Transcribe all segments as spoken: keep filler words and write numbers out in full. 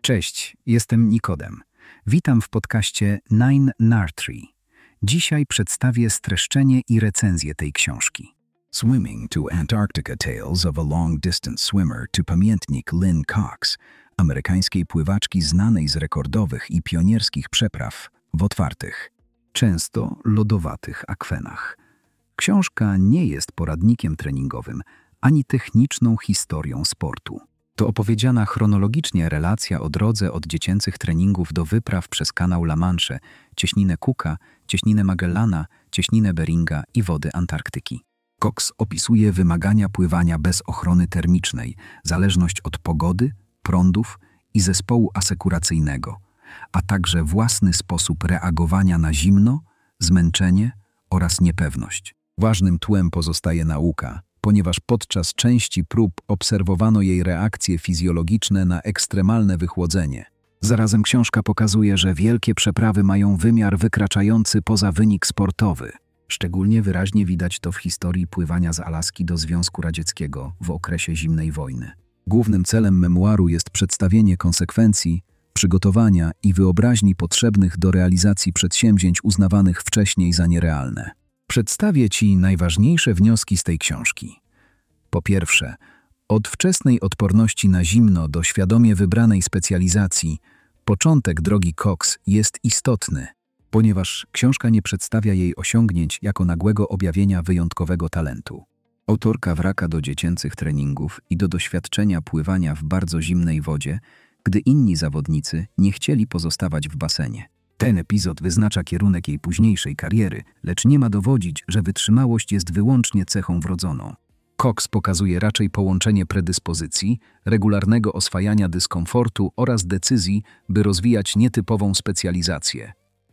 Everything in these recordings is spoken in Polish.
Cześć, jestem Nikodem. Witam w podcaście Nine Nartree. Dzisiaj przedstawię streszczenie i recenzję tej książki. Swimming to Antarctica Tales of a Long-Distance Swimmer to Pamiętnik Lynn Cox, amerykańskiej pływaczki znanej z rekordowych i pionierskich przepraw w otwartych, często lodowatych akwenach. Książka nie jest poradnikiem treningowym, ani techniczną historią sportu. To opowiedziana chronologicznie relacja o drodze od dziecięcych treningów do wypraw przez kanał La Manche, cieśninę Cooka, cieśninę Magellana, cieśninę Beringa i wody Antarktyki. Cox opisuje wymagania pływania bez ochrony termicznej, zależność od pogody, prądów i zespołu asekuracyjnego, a także własny sposób reagowania na zimno, zmęczenie oraz niepewność. Ważnym tłem pozostaje nauka, ponieważ podczas części prób obserwowano jej reakcje fizjologiczne na ekstremalne wychłodzenie. Zarazem książka pokazuje, że wielkie przeprawy mają wymiar wykraczający poza wynik sportowy. Szczególnie wyraźnie widać to w historii pływania z Alaski do Związku Radzieckiego w okresie zimnej wojny. Głównym celem memuaru jest przedstawienie konsekwencji, przygotowania i wyobraźni potrzebnych do realizacji przedsięwzięć uznawanych wcześniej za nierealne. Przedstawię Ci najważniejsze wnioski z tej książki. Po pierwsze, od wczesnej odporności na zimno do świadomie wybranej specjalizacji, początek drogi Cox jest istotny, ponieważ książka nie przedstawia jej osiągnięć jako nagłego objawienia wyjątkowego talentu. Autorka wraca do dziecięcych treningów i do doświadczenia pływania w bardzo zimnej wodzie, gdy inni zawodnicy nie chcieli pozostawać w basenie. Ten epizod wyznacza kierunek jej późniejszej kariery, lecz nie ma dowodzić, że wytrzymałość jest wyłącznie cechą wrodzoną. Cox pokazuje raczej połączenie predyspozycji, regularnego oswajania dyskomfortu oraz decyzji, by rozwijać nietypową specjalizację.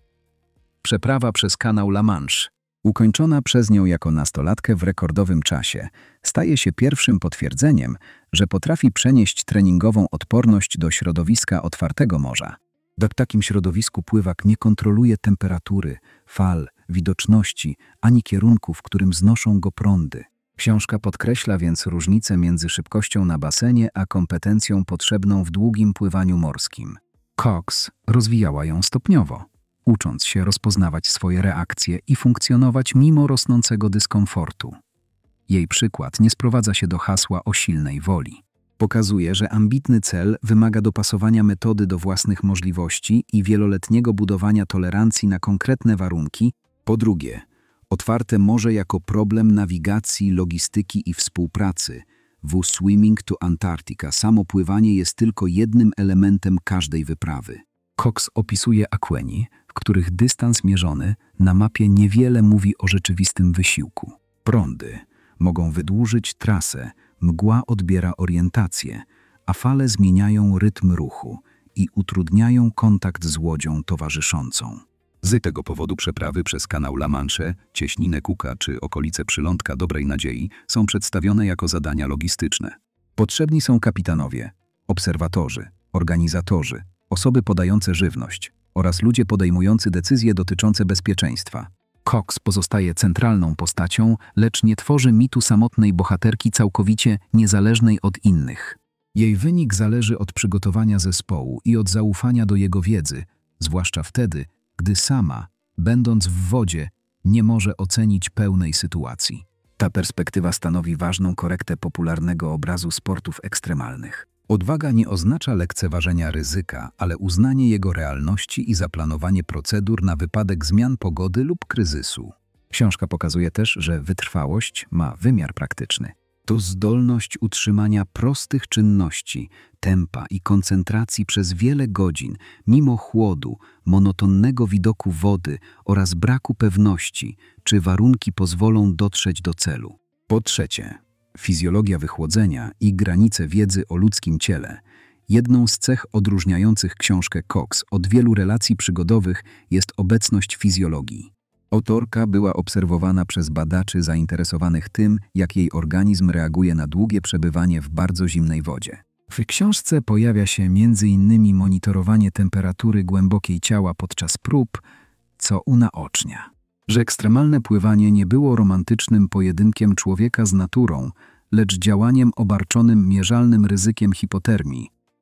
Przeprawa przez kanał La Manche, ukończona przez nią jako nastolatkę w rekordowym czasie, staje się pierwszym potwierdzeniem, że potrafi przenieść treningową odporność do środowiska otwartego morza. W takim środowisku pływak nie kontroluje temperatury, fal, widoczności, ani kierunku, w którym znoszą go prądy. Książka podkreśla więc różnicę między szybkością na basenie a kompetencją potrzebną w długim pływaniu morskim. Cox rozwijała ją stopniowo, ucząc się rozpoznawać swoje reakcje i funkcjonować mimo rosnącego dyskomfortu. Jej przykład nie sprowadza się do hasła o silnej woli. Pokazuje, że ambitny cel wymaga dopasowania metody do własnych możliwości i wieloletniego budowania tolerancji na konkretne warunki. Po drugie, otwarte morze jako problem nawigacji, logistyki i współpracy. W Swimming to Antarctica samo pływanie jest tylko jednym elementem każdej wyprawy. Cox opisuje akweni, w których dystans mierzony na mapie niewiele mówi o rzeczywistym wysiłku. Prądy mogą wydłużyć trasę, mgła odbiera orientację, a fale zmieniają rytm ruchu i utrudniają kontakt z łodzią towarzyszącą. Z tego powodu przeprawy przez kanał La Manche, cieśninę Cooka czy okolice przylądka Dobrej Nadziei są przedstawione jako zadania logistyczne. Potrzebni są kapitanowie, obserwatorzy, organizatorzy, osoby podające żywność oraz ludzie podejmujący decyzje dotyczące bezpieczeństwa. Cox pozostaje centralną postacią, lecz nie tworzy mitu samotnej bohaterki całkowicie niezależnej od innych. Jej wynik zależy od przygotowania zespołu i od zaufania do jego wiedzy, zwłaszcza wtedy, gdy sama, będąc w wodzie, nie może ocenić pełnej sytuacji. Ta perspektywa stanowi ważną korektę popularnego obrazu sportów ekstremalnych. Odwaga nie oznacza lekceważenia ryzyka, ale uznanie jego realności i zaplanowanie procedur na wypadek zmian pogody lub kryzysu. Książka pokazuje też, że wytrwałość ma wymiar praktyczny. To zdolność utrzymania prostych czynności, tempa i koncentracji przez wiele godzin, mimo chłodu, monotonnego widoku wody oraz braku pewności, czy warunki pozwolą dotrzeć do celu. Po trzecie, fizjologia wychłodzenia i granice wiedzy o ludzkim ciele. Jedną z cech odróżniających książkę Cox od wielu relacji przygodowych jest obecność fizjologii. Autorka była obserwowana przez badaczy zainteresowanych tym, jak jej organizm reaguje na długie przebywanie w bardzo zimnej wodzie. W książce pojawia się między innymi monitorowanie temperatury głębokiej ciała podczas prób, co unaocznia, że ekstremalne pływanie nie było romantycznym pojedynkiem człowieka z naturą, lecz działaniem obarczonym mierzalnym ryzykiem hipotermii.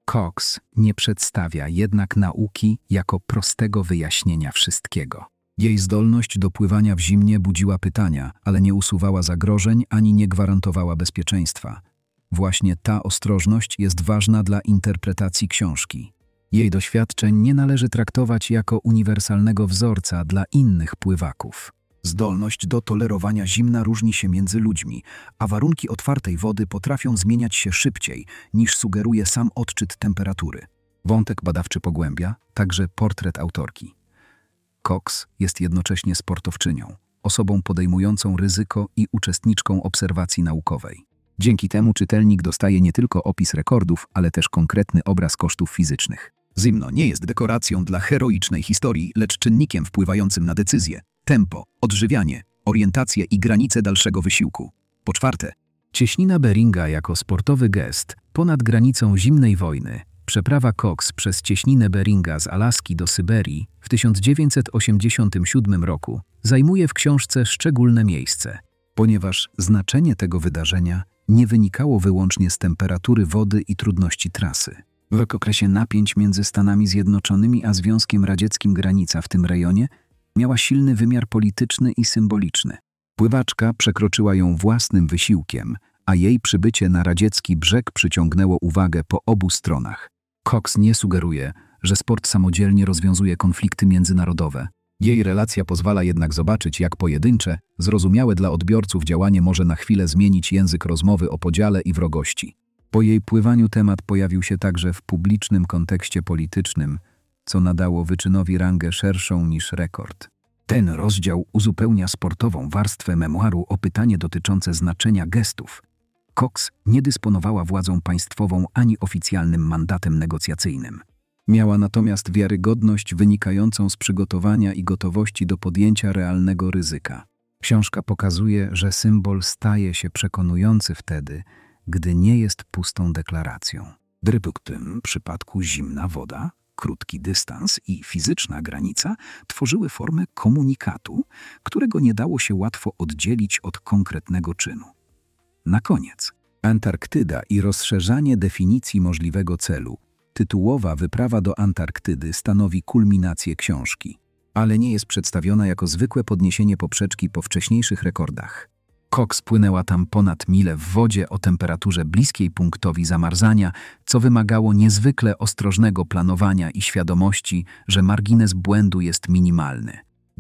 Cox nie przedstawia jednak nauki jako prostego wyjaśnienia wszystkiego. Jej zdolność do pływania w zimnie budziła pytania, ale nie usuwała zagrożeń ani nie gwarantowała bezpieczeństwa. Właśnie ta ostrożność jest ważna dla interpretacji książki. Jej doświadczeń nie należy traktować jako uniwersalnego wzorca dla innych pływaków. Zdolność do tolerowania zimna różni się między ludźmi, a warunki otwartej wody potrafią zmieniać się szybciej, niż sugeruje sam odczyt temperatury. Wątek badawczy pogłębia także portret autorki. Cox jest jednocześnie sportowczynią, osobą podejmującą ryzyko i uczestniczką obserwacji naukowej. Dzięki temu czytelnik dostaje nie tylko opis rekordów, ale też konkretny obraz kosztów fizycznych. Zimno nie jest dekoracją dla heroicznej historii, lecz czynnikiem wpływającym na decyzje, tempo, odżywianie, orientację i granice dalszego wysiłku. Po czwarte, cieśnina Beringa jako sportowy gest ponad granicą zimnej wojny. Przeprawa Cox przez cieśninę Beringa z Alaski do Syberii w tysiąc dziewięćset osiemdziesiątym siódmym roku zajmuje w książce szczególne miejsce, ponieważ znaczenie tego wydarzenia nie wynikało wyłącznie z temperatury wody i trudności trasy. W okresie napięć między Stanami Zjednoczonymi a Związkiem Radzieckim granica w tym rejonie miała silny wymiar polityczny i symboliczny. Pływaczka przekroczyła ją własnym wysiłkiem, a jej przybycie na radziecki brzeg przyciągnęło uwagę po obu stronach. Cox nie sugeruje, że sport samodzielnie rozwiązuje konflikty międzynarodowe. Jej relacja pozwala jednak zobaczyć, jak pojedyncze, zrozumiałe dla odbiorców działanie może na chwilę zmienić język rozmowy o podziale i wrogości. Po jej pływaniu temat pojawił się także w publicznym kontekście politycznym, co nadało wyczynowi rangę szerszą niż rekord. Ten rozdział uzupełnia sportową warstwę memuaru o pytanie dotyczące znaczenia gestów. Cox nie dysponowała władzą państwową ani oficjalnym mandatem negocjacyjnym. Miała natomiast wiarygodność wynikającą z przygotowania i gotowości do podjęcia realnego ryzyka. Książka pokazuje, że symbol staje się przekonujący wtedy, gdy nie jest pustą deklaracją. W tym przypadku zimna woda, krótki dystans i fizyczna granica tworzyły formę komunikatu, którego nie dało się łatwo oddzielić od konkretnego czynu. Na koniec, Antarktyda i rozszerzanie definicji możliwego celu. Tytułowa wyprawa do Antarktydy stanowi kulminację książki, ale nie jest przedstawiona jako zwykłe podniesienie poprzeczki po wcześniejszych rekordach. Cox płynęła tam ponad milę w wodzie o temperaturze bliskiej punktowi zamarzania, co wymagało niezwykle ostrożnego planowania i świadomości, że margines błędu jest minimalny.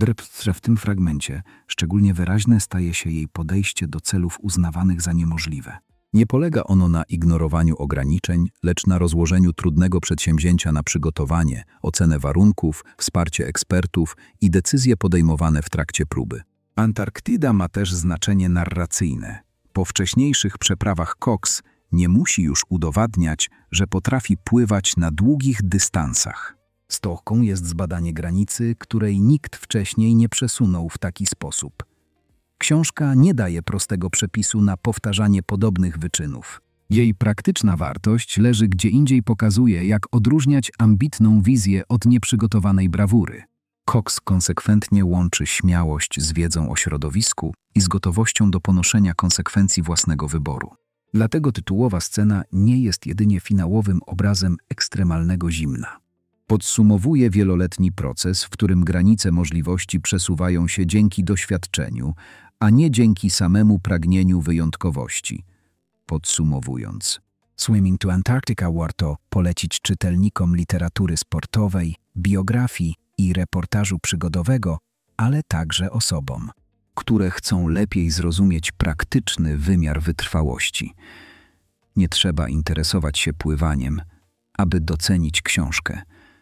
W tym fragmencie szczególnie wyraźne staje się jej podejście do celów uznawanych za niemożliwe. Nie polega ono na ignorowaniu ograniczeń, lecz na rozłożeniu trudnego przedsięwzięcia na przygotowanie, ocenę warunków, wsparcie ekspertów i decyzje podejmowane w trakcie próby. Antarktyda ma też znaczenie narracyjne. Po wcześniejszych przeprawach Cox nie musi już udowadniać, że potrafi pływać na długich dystansach. Stoką jest zbadanie granicy, której nikt wcześniej nie przesunął w taki sposób. Książka nie daje prostego przepisu na powtarzanie podobnych wyczynów. Jej praktyczna wartość leży gdzie indziej, pokazuje, jak odróżniać ambitną wizję od nieprzygotowanej brawury. Cox konsekwentnie łączy śmiałość z wiedzą o środowisku i z gotowością do ponoszenia konsekwencji własnego wyboru. Dlatego tytułowa scena nie jest jedynie finałowym obrazem ekstremalnego zimna. Podsumowuje wieloletni proces, w którym granice możliwości przesuwają się dzięki doświadczeniu, a nie dzięki samemu pragnieniu wyjątkowości. Podsumowując, Swimming to Antarctica warto polecić czytelnikom literatury sportowej, biografii i reportażu przygodowego, ale także osobom, które chcą lepiej zrozumieć praktyczny wymiar wytrwałości. Nie trzeba interesować się pływaniem, aby docenić książkę.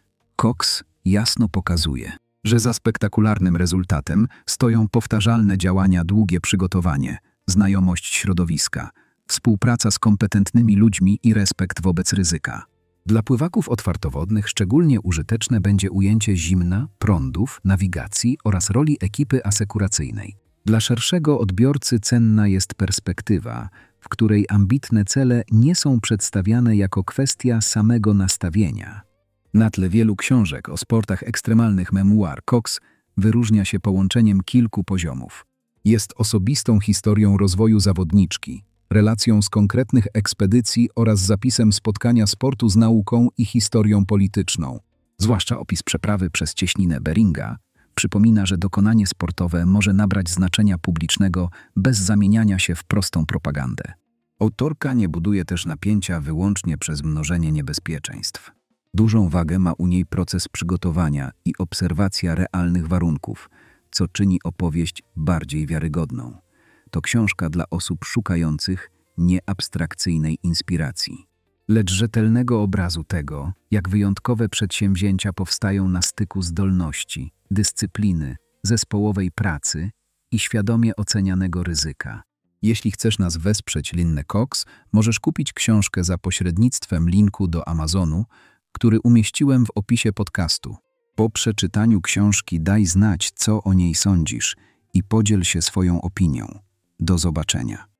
Cox jasno pokazuje, że za spektakularnym rezultatem stoją powtarzalne działania, długie przygotowanie, znajomość środowiska, współpraca z kompetentnymi ludźmi i respekt wobec ryzyka. Dla pływaków otwartowodnych szczególnie użyteczne będzie ujęcie zimna, prądów, nawigacji oraz roli ekipy asekuracyjnej. Dla szerszego odbiorcy cenna jest perspektywa, w której ambitne cele nie są przedstawiane jako kwestia samego nastawienia. Na tle wielu książek o sportach ekstremalnych memuar Cox wyróżnia się połączeniem kilku poziomów. Jest osobistą historią rozwoju zawodniczki, relacją z konkretnych ekspedycji oraz zapisem spotkania sportu z nauką i historią polityczną. Zwłaszcza opis przeprawy przez cieśninę Beringa przypomina, że dokonanie sportowe może nabrać znaczenia publicznego bez zamieniania się w prostą propagandę. Autorka nie buduje też napięcia wyłącznie przez mnożenie niebezpieczeństw. Dużą wagę ma u niej proces przygotowania i obserwacja realnych warunków, co czyni opowieść bardziej wiarygodną. To książka dla osób szukających nie abstrakcyjnej inspiracji, lecz rzetelnego obrazu tego, jak wyjątkowe przedsięwzięcia powstają na styku zdolności, dyscypliny, zespołowej pracy i świadomie ocenianego ryzyka. Jeśli chcesz nas wesprzeć, Lynne Cox, możesz kupić książkę za pośrednictwem linku do Amazonu, który umieściłem w opisie podcastu. Po przeczytaniu książki daj znać, co o niej sądzisz i podziel się swoją opinią. Do zobaczenia.